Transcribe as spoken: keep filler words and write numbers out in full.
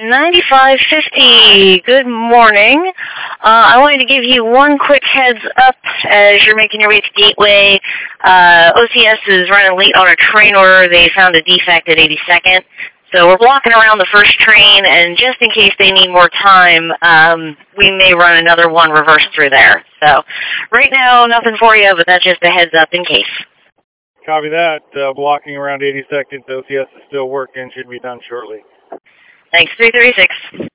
ninety-five fifty, good morning. Uh, I wanted to give you one quick heads up as you're making your way to Gateway. Uh, O C S is running late on a train order. They found a defect at eighty-second. So we're blocking around the first train, and just in case they need more time, um, we may run another one reverse through there. So right now, nothing for you, but that's just a heads up in case. Copy that. Uh, blocking around eighty-second. O C S is still working. Should be done shortly. Thanks, three thirty-six.